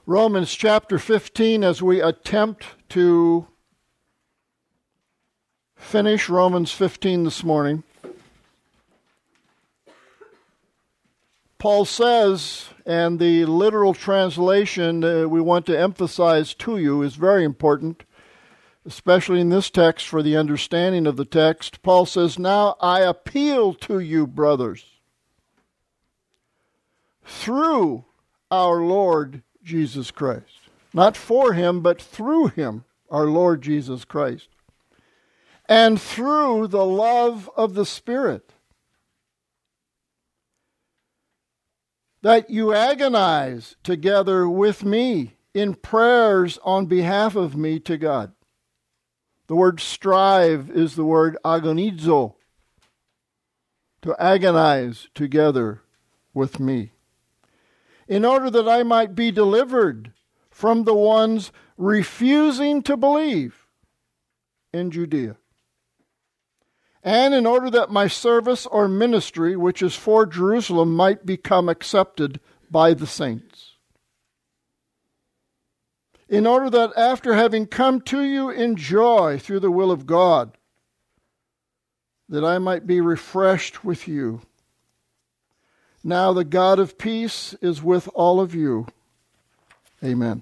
Romans chapter 15, as we attempt to finish Romans 15 this morning. Paul says, and the literal translation we want to emphasize to you is very important, especially in this text for the understanding of the text. Paul says, "Now I appeal to you, brothers, through our Lord Jesus Christ." Not for him, but through him, our Lord Jesus Christ. "And through the love of the Spirit, that you agonize together with me in prayers on behalf of me to God." The word strive is the word agonizo, to agonize together with me, in order that I might be delivered from the ones refusing to believe in Judea, and in order that my service or ministry, which is for Jerusalem, might become accepted by the saints, in order that after having come to you in joy through the will of God, that I might be refreshed with you. Now the God of peace is with all of you. Amen.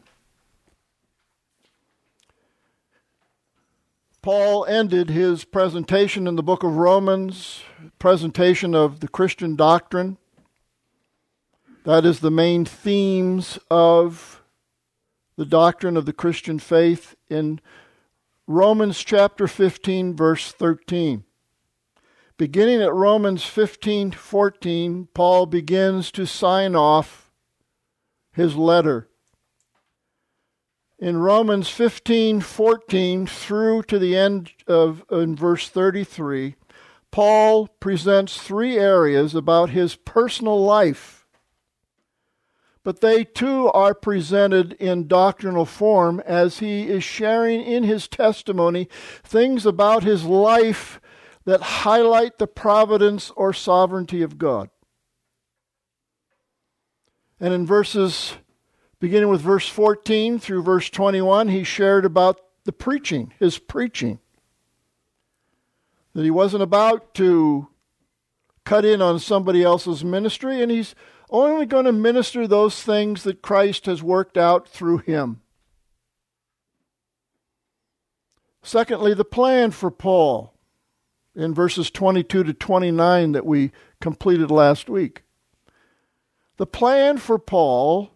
Paul ended his presentation in the book of Romans, presentation of the Christian doctrine. That is the main themes of the doctrine of the Christian faith in Romans chapter 15, verse 13. Beginning at Romans 15:14, Paul begins to sign off his letter. In Romans 15:14 through to the end of in verse 33, Paul presents three areas about his personal life. But they too are presented in doctrinal form as he is sharing in his testimony things about his life that highlight the providence or sovereignty of God. And in verses, beginning with verse 14 through verse 21, he shared about the preaching, his preaching. That he wasn't about to cut in on somebody else's ministry, and he's only going to minister those things that Christ has worked out through him. Secondly, the plan for Paul in verses 22 to 29 that we completed last week. The plan for Paul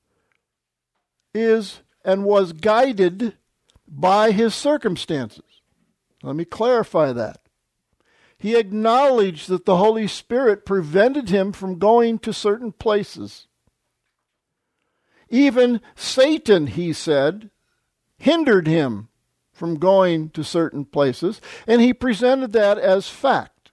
is and was guided by his circumstances. Let me clarify that. He acknowledged that the Holy Spirit prevented him from going to certain places. Even Satan, he said, hindered him from going to certain places, and he presented that as fact.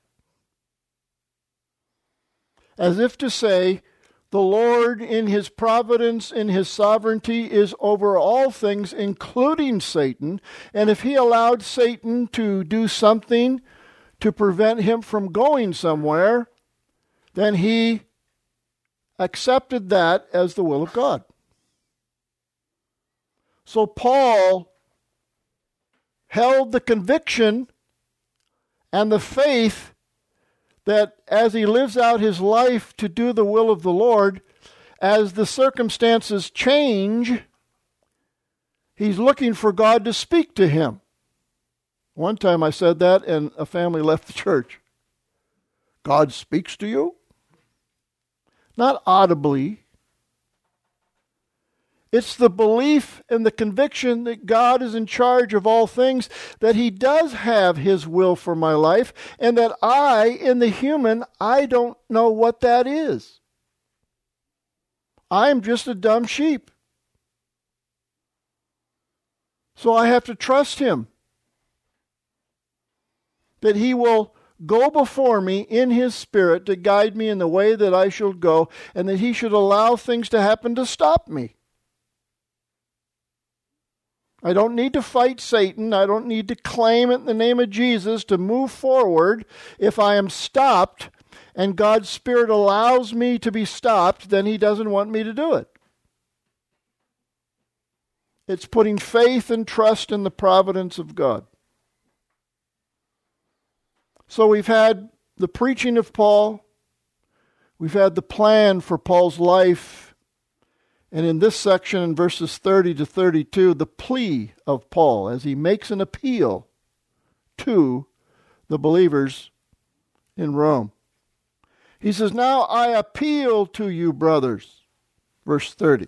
As if to say, the Lord in his providence, in his sovereignty, is over all things, including Satan, and if he allowed Satan to do something to prevent him from going somewhere, then he accepted that as the will of God. So Paul held the conviction and the faith that as he lives out his life to do the will of the Lord, as the circumstances change, he's looking for God to speak to him. One time I said that and a family left the church. God speaks to you? Not audibly. It's the belief and the conviction that God is in charge of all things, that he does have his will for my life, and that I, in the human, I don't know what that is. I'm just a dumb sheep. So I have to trust him, that he will go before me in his Spirit to guide me in the way that I shall go, and that he should allow things to happen to stop me. I don't need to fight Satan. I don't need to claim it in the name of Jesus to move forward. If I am stopped and God's Spirit allows me to be stopped, then he doesn't want me to do it. It's putting faith and trust in the providence of God. So we've had the preaching of Paul. We've had the plan for Paul's life. And in this section, in verses 30 to 32, the plea of Paul as he makes an appeal to the believers in Rome. He says, "Now I appeal to you, brothers," verse 30,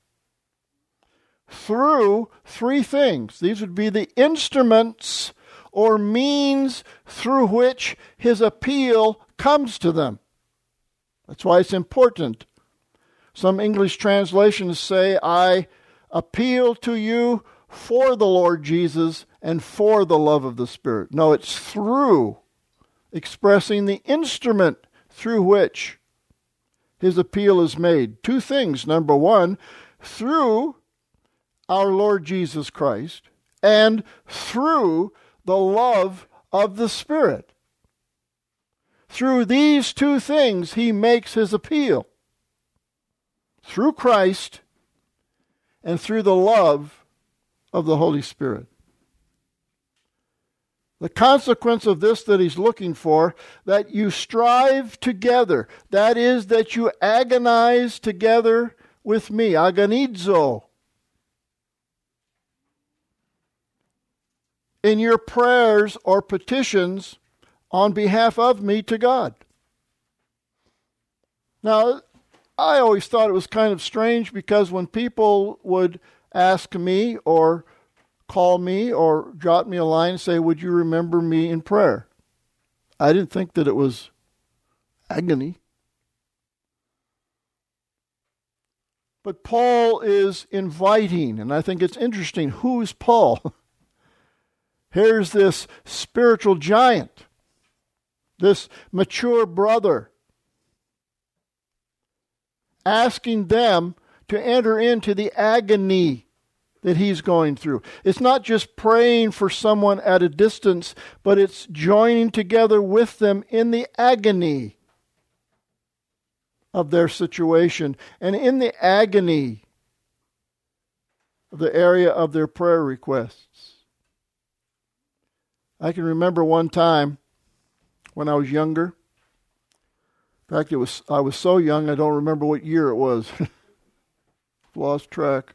"through three things." These would be the instruments or means through which his appeal comes to them. That's why it's important. Some English translations say, "I appeal to you for the Lord Jesus and for the love of the Spirit." No, it's through, expressing the instrument through which his appeal is made. Two things. Number one, through our Lord Jesus Christ and through the love of the Spirit. Through these two things he makes his appeal. Through Christ and through the love of the Holy Spirit. The consequence of this that he's looking for, that you strive together. That is, that you agonize together with me. Agonizo. In your prayers or petitions on behalf of me to God. Now, I always thought it was kind of strange because when people would ask me or call me or jot me a line and say, "Would you remember me in prayer?" I didn't think that it was agony. But Paul is inviting, and I think it's interesting. Who's Paul? Here's this spiritual giant, this mature brother, asking them to enter into the agony that he's going through. It's not just praying for someone at a distance, but it's joining together with them in the agony of their situation and in the agony of the area of their prayer requests. I can remember one time when I was younger. In fact, I was so young I don't remember what year it was. Lost track.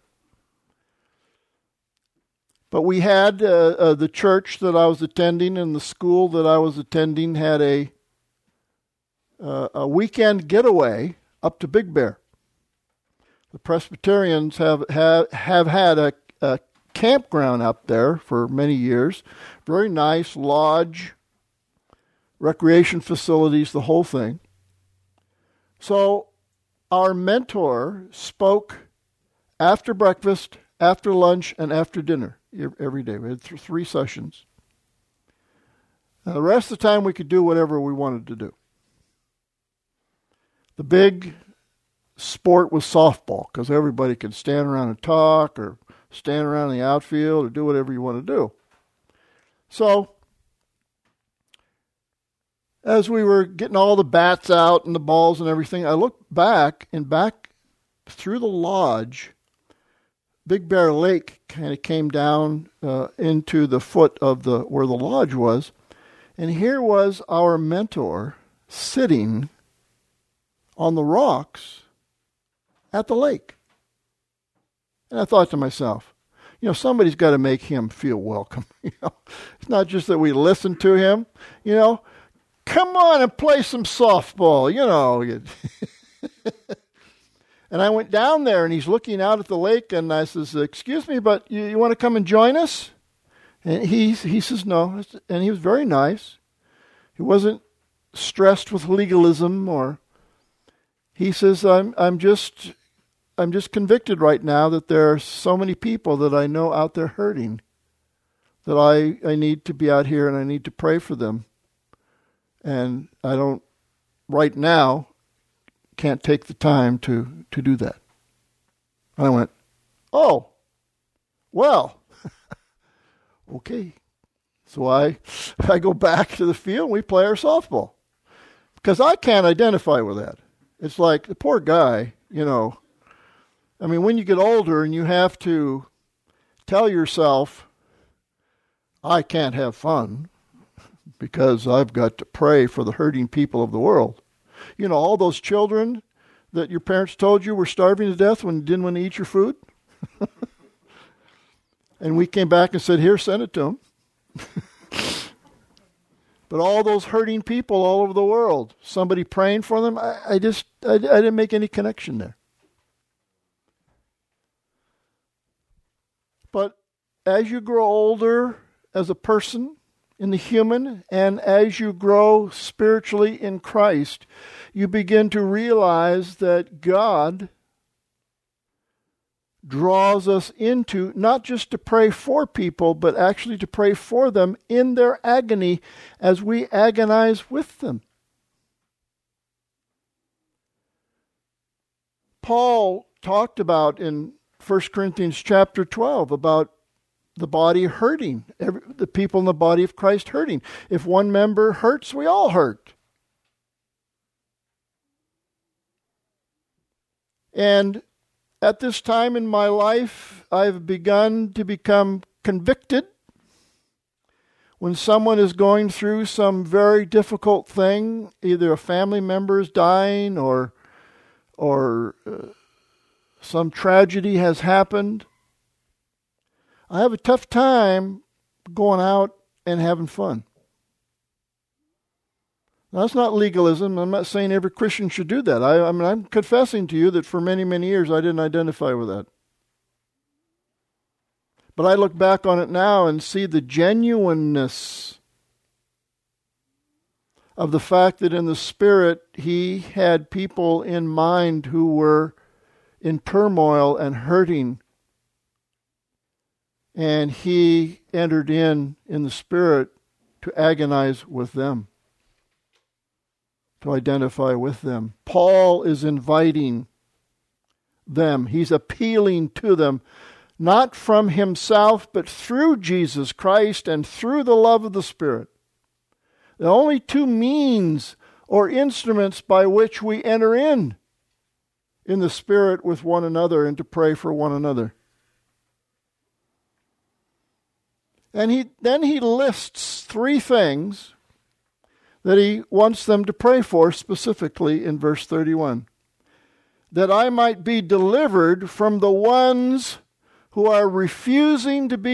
But we had the church that I was attending and the school that I was attending had a weekend getaway up to Big Bear. The Presbyterians have had a campground up there for many years. Very nice lodge, recreation facilities, the whole thing. So our mentor spoke after breakfast, after lunch, and after dinner every day. We had 3 sessions. The rest of the time we could do whatever we wanted to do. The big sport was softball because everybody could stand around and talk or stand around in the outfield or do whatever you want to do. So as we were getting all the bats out and the balls and everything, I looked back, and back through the lodge, Big Bear Lake kind of came down into the foot of where the lodge was. And here was our mentor sitting on the rocks at the lake. And I thought to myself, somebody's got to make him feel welcome. It's not just that we listen to him, come on and play some softball, And I went down there, and he's looking out at the lake, and I says, "Excuse me, but you want to come and join us?" And he says no, and he was very nice. He wasn't stressed with legalism, or he says, I'm just convicted right now that there are so many people that I know out there hurting, that I need to be out here and I need to pray for them. And I don't, right now, can't take the time to do that. And I went, "Oh, well, okay." So I go back to the field and we play our softball. Because I can't identify with that. It's like, the poor guy, when you get older and you have to tell yourself, I can't have fun because I've got to pray for the hurting people of the world. You know, all those children that your parents told you were starving to death when you didn't want to eat your food? And we came back and said, here, send it to them. But all those hurting people all over the world, somebody praying for them, I didn't make any connection there. But as you grow older as a person, in the human, and as you grow spiritually in Christ, you begin to realize that God draws us into not just to pray for people, but actually to pray for them in their agony as we agonize with them. Paul talked about in 1 Corinthians chapter 12 about the body hurting, the people in the body of Christ hurting. If one member hurts, we all hurt. And at this time in my life, I've begun to become convicted when someone is going through some very difficult thing, either a family member is dying or some tragedy has happened. I have a tough time going out and having fun. Now, that's not legalism. I'm not saying every Christian should do that. I'm confessing to you that for many, many years I didn't identify with that. But I look back on it now and see the genuineness of the fact that in the Spirit he had people in mind who were in turmoil and hurting. And he entered in the Spirit to agonize with them, to identify with them. Paul is inviting them. He's appealing to them, not from himself, but through Jesus Christ and through the love of the Spirit. The only two means or instruments by which we enter in the Spirit with one another and to pray for one another. And then he lists three things that he wants them to pray for specifically in verse 31. That I might be delivered from the ones who are refusing to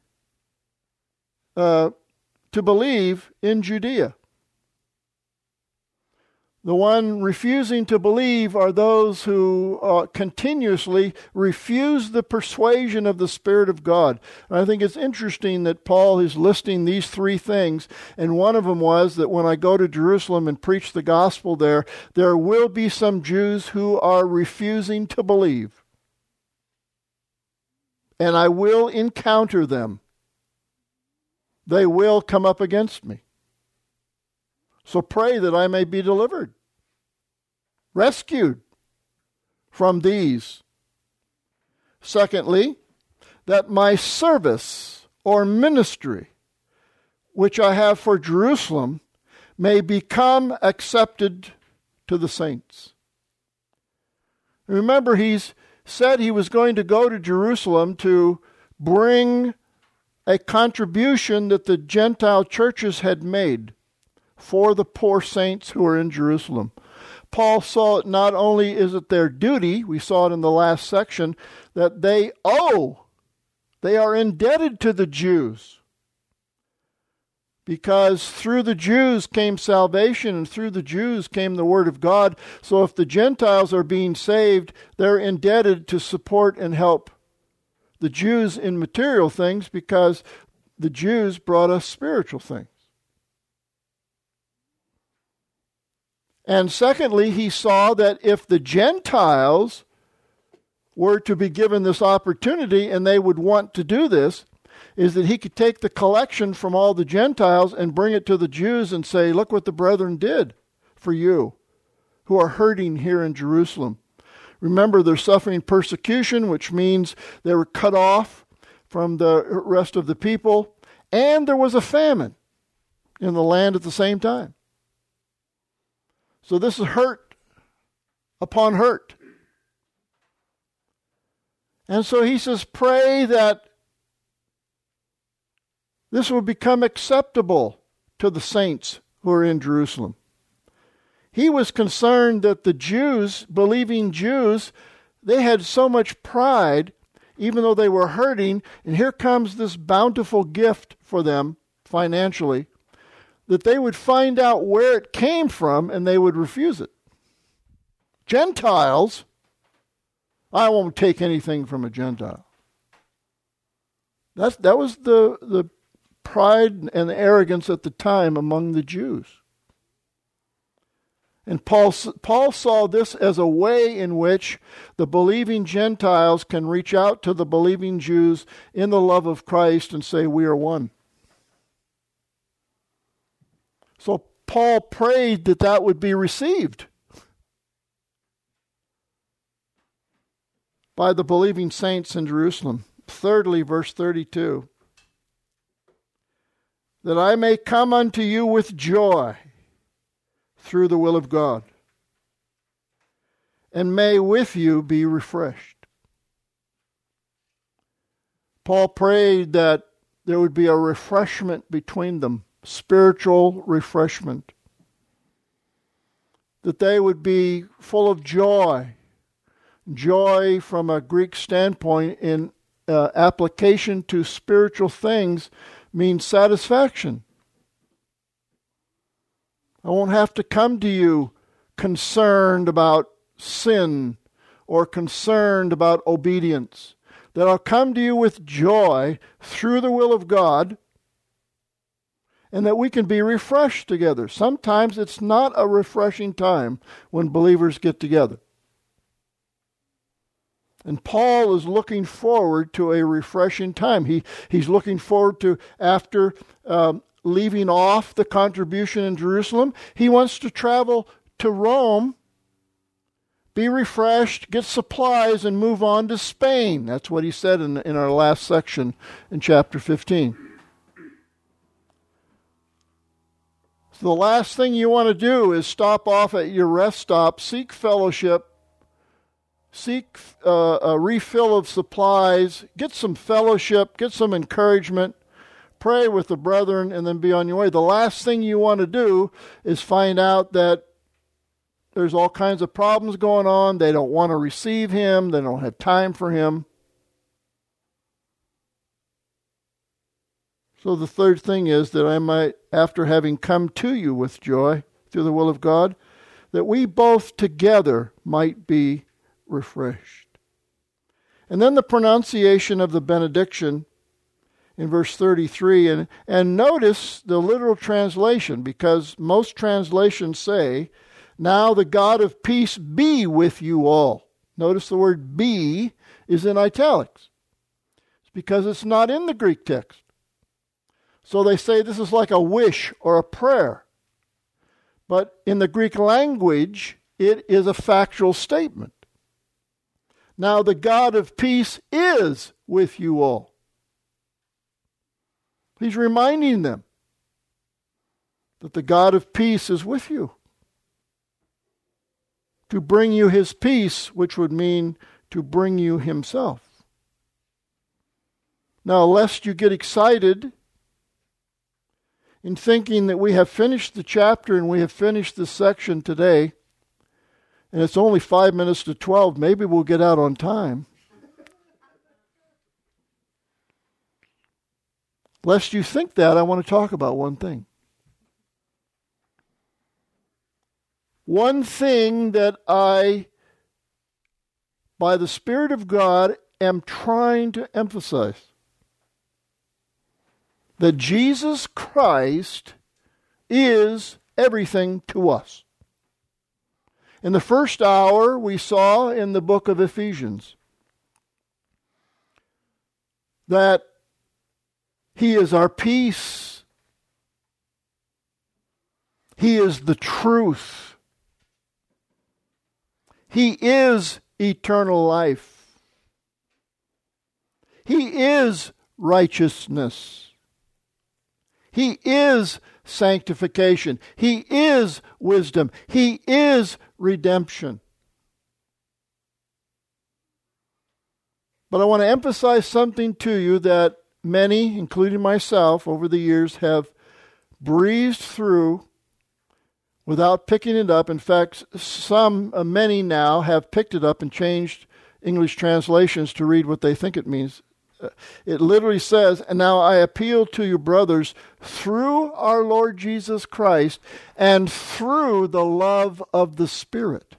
believe in Judea. The one refusing to believe are those who continuously refuse the persuasion of the Spirit of God. And I think it's interesting that Paul is listing these three things, and one of them was that when I go to Jerusalem and preach the gospel there will be some Jews who are refusing to believe. And I will encounter them. They will come up against me. So pray that I may be delivered, rescued from these. Secondly, that my service or ministry, which I have for Jerusalem, may become accepted to the saints. Remember, he's said he was going to go to Jerusalem to bring a contribution that the Gentile churches had made for the poor saints who are in Jerusalem. Paul saw it not only is it their duty, we saw it in the last section, that they are indebted to the Jews. Because through the Jews came salvation, and through the Jews came the Word of God. So if the Gentiles are being saved, they're indebted to support and help the Jews in material things because the Jews brought us spiritual things. And secondly, he saw that if the Gentiles were to be given this opportunity and they would want to do this, is that he could take the collection from all the Gentiles and bring it to the Jews and say, look what the brethren did for you who are hurting here in Jerusalem. Remember, they're suffering persecution, which means they were cut off from the rest of the people, and there was a famine in the land at the same time. So this is hurt upon hurt. And so he says, pray that This would become acceptable to the saints who are in Jerusalem. He was concerned that the Jews, believing Jews, they had so much pride, even though they were hurting, and here comes this bountiful gift for them financially, that they would find out where it came from and they would refuse it. Gentiles, I won't take anything from a Gentile. That was the pride and the arrogance at the time among the Jews. And Paul saw this as a way in which the believing Gentiles can reach out to the believing Jews in the love of Christ and say, we are one. So Paul prayed that that would be received by the believing saints in Jerusalem. Thirdly, verse 32, that I may come unto you with joy through the will of God, and may with you be refreshed. Paul prayed that there would be a refreshment between them, spiritual refreshment, that they would be full of joy. Joy from a Greek standpoint in application to spiritual things means satisfaction. I won't have to come to you concerned about sin or concerned about obedience. That I'll come to you with joy through the will of God, and that we can be refreshed together. Sometimes it's not a refreshing time when believers get together. And Paul is looking forward to a refreshing time. He's looking forward to, after leaving off the contribution in Jerusalem, he wants to travel to Rome, be refreshed, get supplies, and move on to Spain. That's what he said in our last section in chapter 15. So the last thing you want to do is stop off at your rest stop, seek fellowship, seek a refill of supplies, get some fellowship, get some encouragement, pray with the brethren, and then be on your way. The last thing you want to do is find out that there's all kinds of problems going on. They don't want to receive him. They don't have time for him. So the third thing is that I might, after having come to you with joy through the will of God, that we both together might be refreshed. And then the pronunciation of the benediction in verse 33, and notice the literal translation, because most translations say, now the God of peace be with you all. Notice the word be is in italics. It's because it's not in the Greek text. So they say this is like a wish or a prayer. But in the Greek language, it is a factual statement. Now the God of peace is with you all. He's reminding them that the God of peace is with you, to bring you his peace, which would mean to bring you himself. Now, lest you get excited in thinking that we have finished the chapter and we have finished this section today, and it's only 5 minutes to 12, maybe we'll get out on time. Lest you think that, I want to talk about one thing. One thing that I, by the Spirit of God, am trying to emphasize. That Jesus Christ is everything to us. In the first hour, we saw in the book of Ephesians that he is our peace. He is the truth. He is eternal life. He is righteousness. He is sanctification. He is wisdom. He is redemption. But I want to emphasize something to you that many, including myself, over the years have breezed through without picking it up. In fact, many now have picked it up and changed English translations to read what they think it means. It literally says, "And now I appeal to you, brothers, through our Lord Jesus Christ and through the love of the Spirit."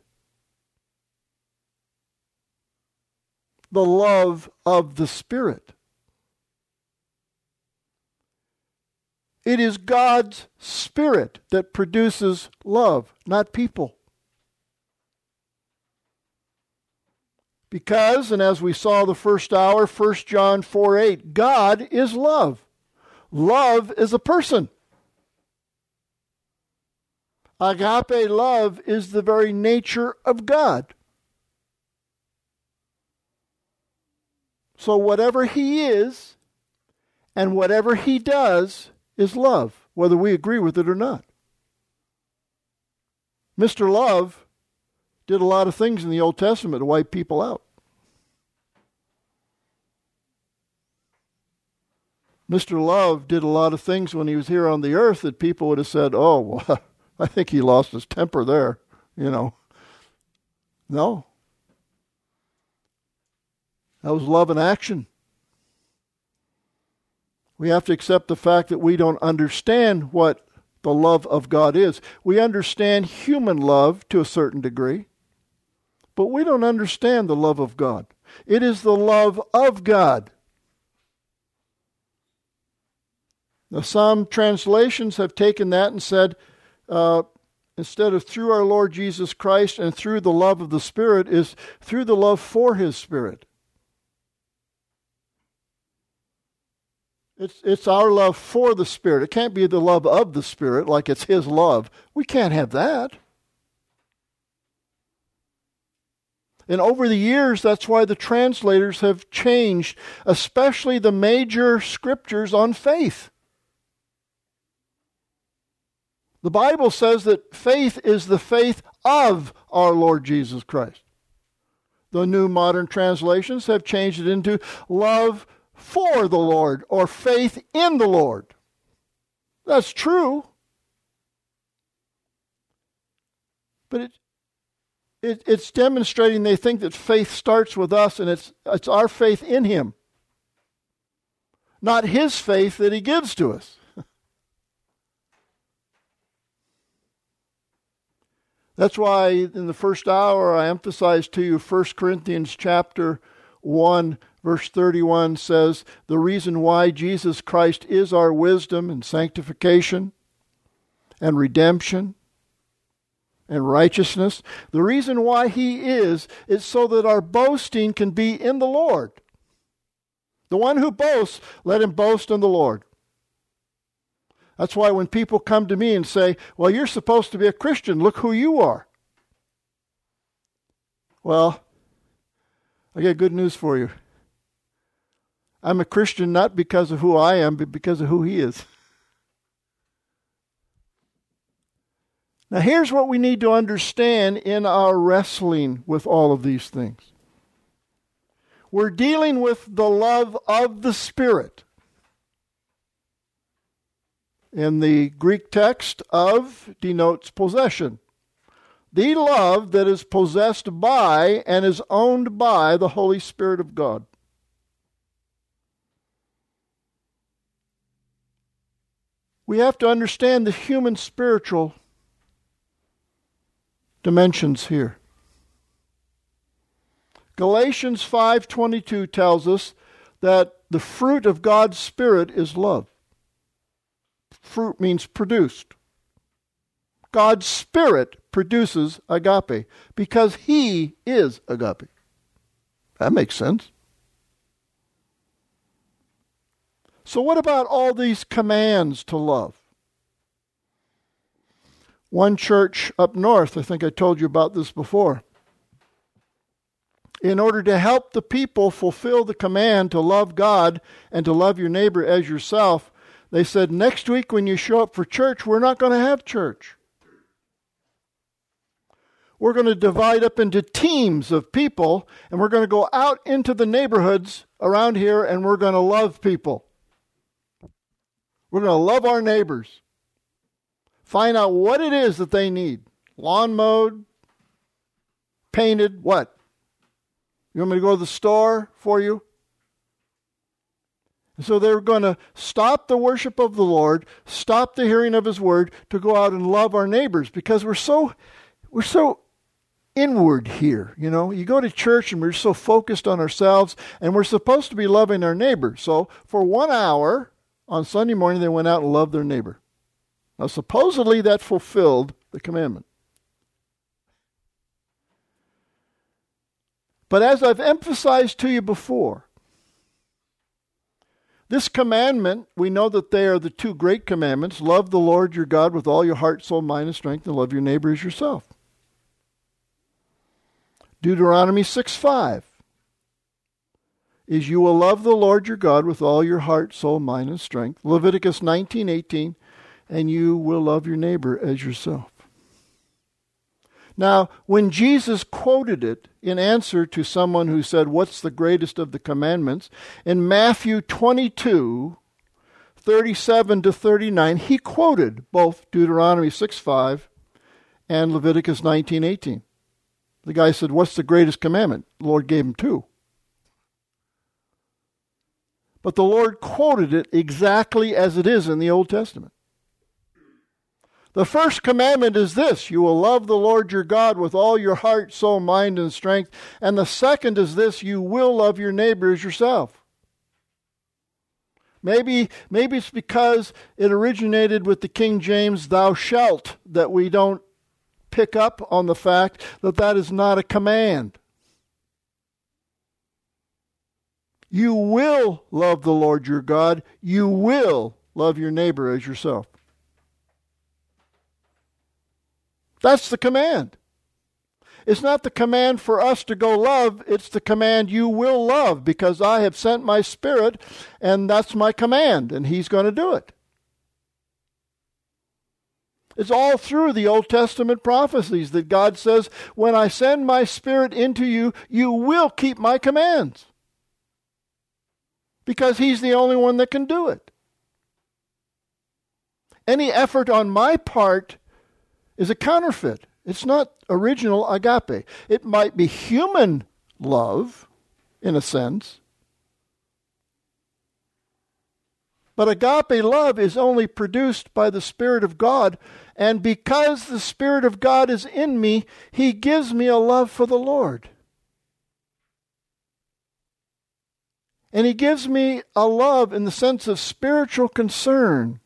The love of the Spirit. It is God's Spirit that produces love, not people. Because, and as we saw the first hour, 1 John 4:8, God is love. Love is a person. Agape love is the very nature of God. So whatever He is and whatever He does is love, whether we agree with it or not. Mr. Love did a lot of things in the Old Testament to wipe people out. Mr. Love did a lot of things when He was here on the earth that people would have said, "Oh, well, I think He lost His temper there," No. That was love in action. We have to accept the fact that we don't understand what the love of God is. We understand human love to a certain degree, but we don't understand the love of God. It is the love of God. Now, some translations have taken that and said, instead of through our Lord Jesus Christ and through the love of the Spirit, is through the love for His Spirit. It's our love for the Spirit. It can't be the love of the Spirit like it's His love. We can't have that. And over the years, that's why the translators have changed, especially the major scriptures on faith. The Bible says that faith is the faith of our Lord Jesus Christ. The New Modern Translations have changed it into love for the Lord or faith in the Lord. That's true. But it's demonstrating they think that faith starts with us and it's our faith in Him, not His faith that He gives to us. That's why in the first hour I emphasized to you 1 Corinthians chapter 1, verse 31 says, the reason why Jesus Christ is our wisdom and sanctification and redemption and righteousness, the reason why He is so that our boasting can be in the Lord. The one who boasts, let him boast in the Lord. That's why when people come to me and say, well, you're supposed to be a Christian, look who you are. Well, I got good news for you. I'm a Christian not because of who I am, but because of who He is. Now here's what we need to understand in our wrestling with all of these things. We're dealing with the love of the Spirit. In the Greek text, of denotes possession. The love that is possessed by and is owned by the Holy Spirit of God. We have to understand the human spiritual dimensions here. Galatians 5:22 tells us that the fruit of God's Spirit is love. Fruit means produced. God's Spirit produces agape because He is agape. That makes sense. So what about all these commands to love? One church up north, I think I told you about this before, in order to help the people fulfill the command to love God and to love your neighbor as yourself, they said, next week when you show up for church, we're not going to have church. We're going to divide up into teams of people, and we're going to go out into the neighborhoods around here, and we're going to love people. We're going to love our neighbors. Find out what it is that they need. Lawn mowed, painted, what? You want me to go to the store for you? And so they're going to stop the worship of the Lord, stop the hearing of His word, to go out and love our neighbors, because we're so inward here. You know, you go to church and we're so focused on ourselves, and we're supposed to be loving our neighbor. So for 1 hour on Sunday morning, they went out and loved their neighbor. Now supposedly that fulfilled the commandment. But as I've emphasized to you before, this commandment, we know that they are the two great commandments. Love the Lord your God with all your heart, soul, mind, and strength, and love your neighbor as yourself. Deuteronomy 6:5 is you will love the Lord your God with all your heart, soul, mind, and strength. Leviticus 19:18, and you will love your neighbor as yourself. Now, when Jesus quoted it in answer to someone who said, what's the greatest of the commandments? In Matthew 22:37-39, he quoted both Deuteronomy 6:5 and Leviticus 19:18. The guy said, what's the greatest commandment? The Lord gave him two. But the Lord quoted it exactly as it is in the Old Testament. The first commandment is this: you will love the Lord your God with all your heart, soul, mind, and strength. And the second is this: you will love your neighbor as yourself. Maybe it's because it originated with the King James, thou shalt, that we don't pick up on the fact that that is not a command. You will love the Lord your God. You will love your neighbor as yourself. That's the command. It's not the command for us to go love. It's the command you will love, because I have sent my Spirit, and that's my command, and He's going to do it. It's all through the Old Testament prophecies that God says, when I send my Spirit into you, you will keep my commands. Because He's the only one that can do it. Any effort on my part is a counterfeit. It's not original agape. It might be human love, in a sense. But agape love is only produced by the Spirit of God. And because the Spirit of God is in me, He gives me a love for the Lord. And He gives me a love in the sense of spiritual concern.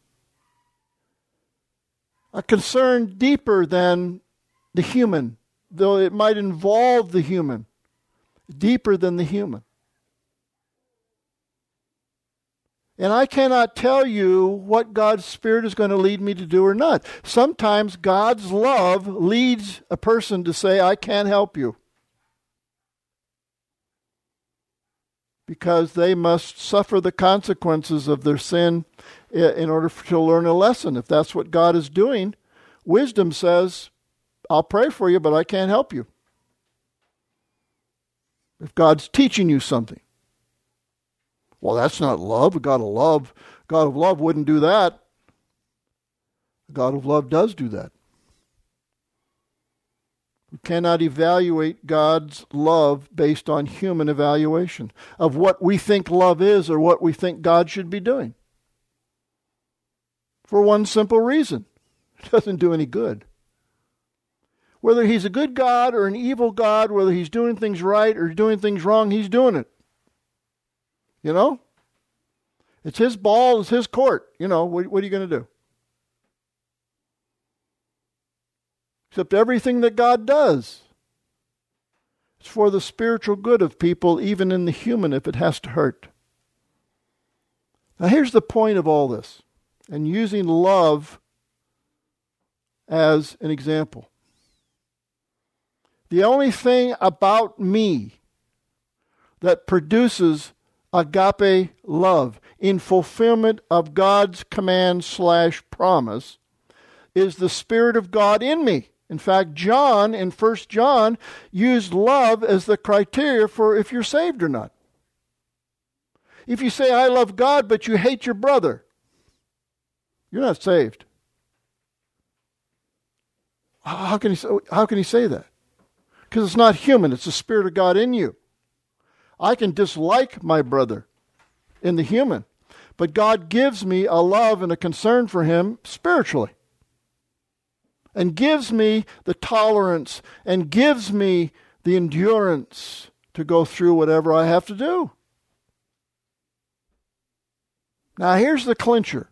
A concern deeper than the human, though it might involve the human, deeper than the human. And I cannot tell you what God's Spirit is going to lead me to do or not. Sometimes God's love leads a person to say, I can't help you. Because they must suffer the consequences of their sin in order to learn a lesson. If that's what God is doing, wisdom says, I'll pray for you, but I can't help you. If God's teaching you something. Well, that's not love. God of love wouldn't do that. God of love does do that. We cannot evaluate God's love based on human evaluation of what we think love is or what we think God should be doing. For one simple reason. It doesn't do any good. Whether He's a good God or an evil God, whether He's doing things right or doing things wrong, He's doing it. You know? It's His ball, it's His court. You know, what are you going to do? Except everything that God does is for the spiritual good of people, even in the human, if it has to hurt. Now here's the point of all this, and using love as an example. The only thing about me that produces agape love in fulfillment of God's command/promise is the Spirit of God in me. In fact, John, in 1 John, used love as the criteria for if you're saved or not. If you say, I love God, but you hate your brother, You're not saved. How can he say that? Because it's not human. It's the Spirit of God in you. I can dislike my brother in the human, but God gives me a love and a concern for him spiritually, and gives me the tolerance and gives me the endurance to go through whatever I have to do. Now here's the clincher.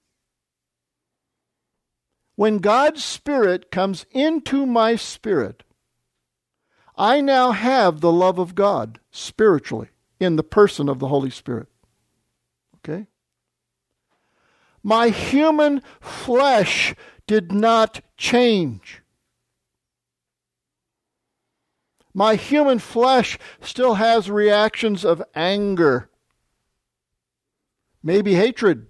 When God's Spirit comes into my spirit, I now have the love of God spiritually in the person of the Holy Spirit. Okay? My human flesh did not change. My human flesh still has reactions of anger, maybe hatred.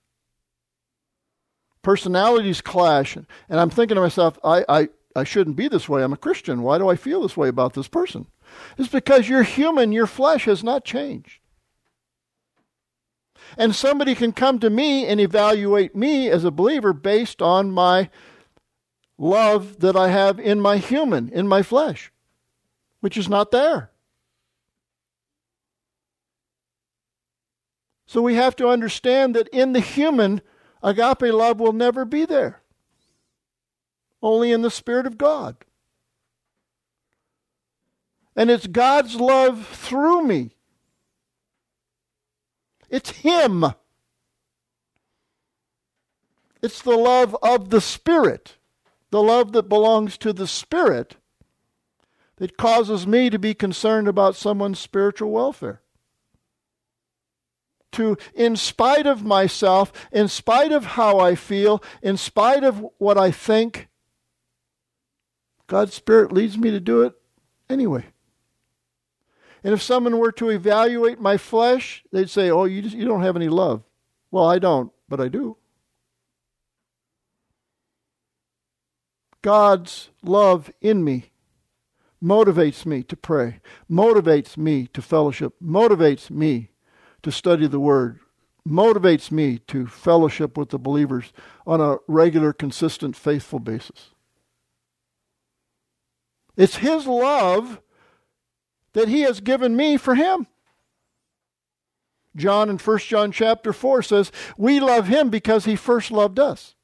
Personalities clash. And I'm thinking to myself, I shouldn't be this way. I'm a Christian. Why do I feel this way about this person? It's because you're human. Your flesh has not changed. And somebody can come to me and evaluate me as a believer based on my love that I have in my human, in my flesh, which is not there. So we have to understand that in the human, agape love will never be there. Only in the Spirit of God. And it's God's love through me. It's Him. It's the love of the Spirit, the love that belongs to the Spirit, that causes me to be concerned about someone's spiritual welfare. To, in spite of myself, in spite of how I feel, in spite of what I think, God's Spirit leads me to do it anyway. And if someone were to evaluate my flesh, they'd say, oh, you don't have any love. Well, I don't, but I do. God's love in me motivates me to pray, motivates me to fellowship, motivates me to study the Word, motivates me to fellowship with the believers on a regular, consistent, faithful basis. It's His love that He has given me for Him. John in 1 John chapter 4 says, we love Him because He first loved us.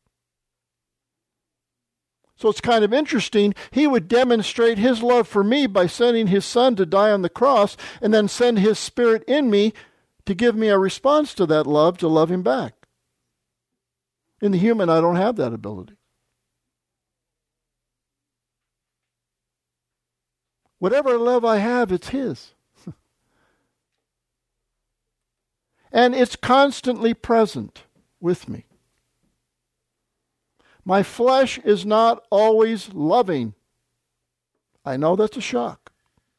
So it's kind of interesting. He would demonstrate His love for me by sending His Son to die on the cross and then send His Spirit in me to give me a response to that love, to love Him back. In the human, I don't have that ability. Whatever love I have, it's His. And it's constantly present with me. My flesh is not always loving. I know that's a shock.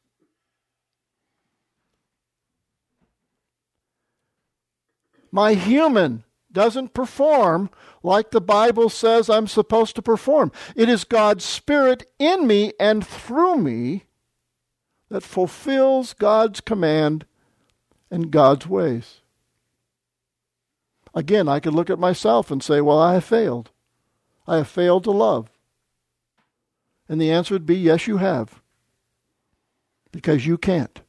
My human doesn't perform like the Bible says I'm supposed to perform. It is God's Spirit in me and through me that fulfills God's command and God's ways. Again, I could look at myself and say, well, I have failed. I have failed to love. And the answer would be, yes, you have. Because you can't.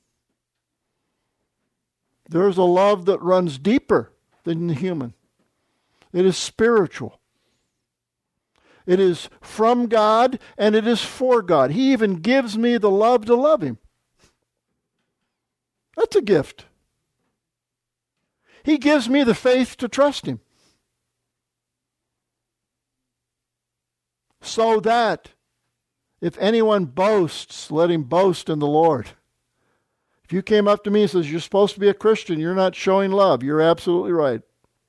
There's a love that runs deeper than the human. It is spiritual. It is from God and it is for God. He even gives me the love to love Him. That's a gift. He gives me the faith to trust Him. So that if anyone boasts, let him boast in the Lord. If you came up to me and says, you're supposed to be a Christian, you're not showing love, you're absolutely right.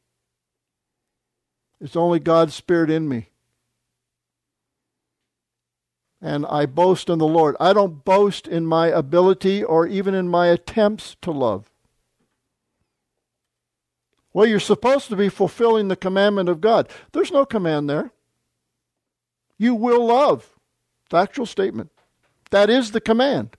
It's only God's Spirit in me. And I boast in the Lord. I don't boast in my ability or even in my attempts to love. Well, you're supposed to be fulfilling the commandment of God. There's no command there. You will love. Factual statement. That is the command.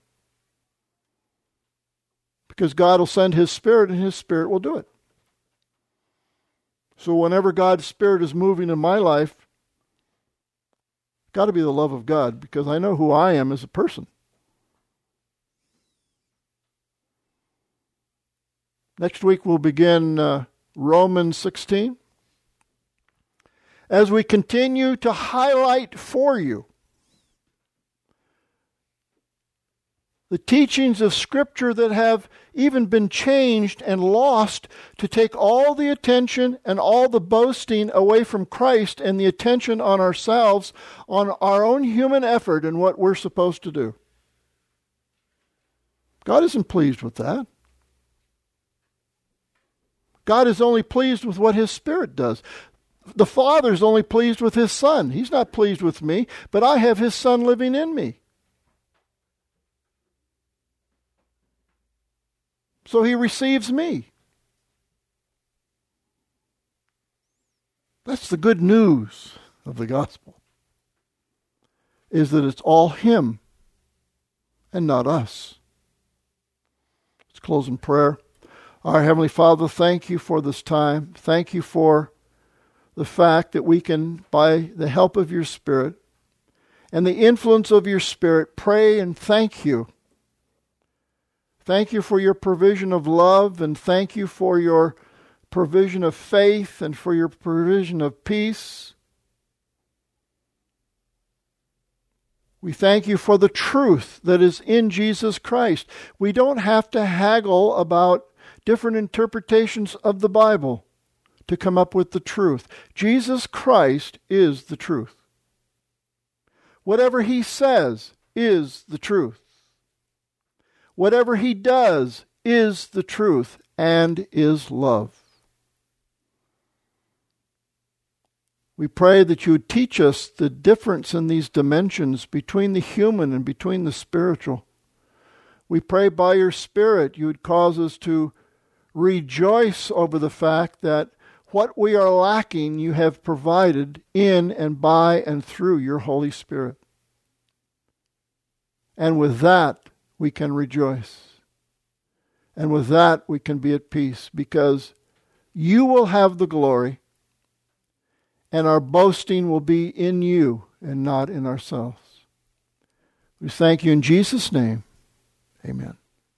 Because God will send His Spirit and His Spirit will do it. So whenever God's Spirit is moving in my life, it's got to be the love of God, because I know who I am as a person. Next week we'll begin Romans 16. As we continue to highlight for you the teachings of Scripture that have even been changed and lost to take all the attention and all the boasting away from Christ and the attention on ourselves, on our own human effort and what we're supposed to do. God isn't pleased with that. God is only pleased with what His Spirit does. The Father is only pleased with His Son. He's not pleased with me, but I have His Son living in me. So He receives me. That's the good news of the gospel, is that it's all Him and not us. Let's close in prayer. Our Heavenly Father, thank You for this time. Thank You for the fact that we can, by the help of Your Spirit and the influence of Your Spirit, pray and thank You. Thank You for Your provision of love, and thank You for Your provision of faith and for Your provision of peace. We thank You for the truth that is in Jesus Christ. We don't have to haggle about different interpretations of the Bible to come up with the truth. Jesus Christ is the truth. Whatever He says is the truth. Whatever He does is the truth and is love. We pray that You would teach us the difference in these dimensions between the human and between the spiritual. We pray by Your Spirit You would cause us to rejoice over the fact that what we are lacking You have provided in and by and through Your Holy Spirit. And with that, we can rejoice. And with that, we can be at peace, because You will have the glory, and our boasting will be in You and not in ourselves. We thank You in Jesus' name. Amen.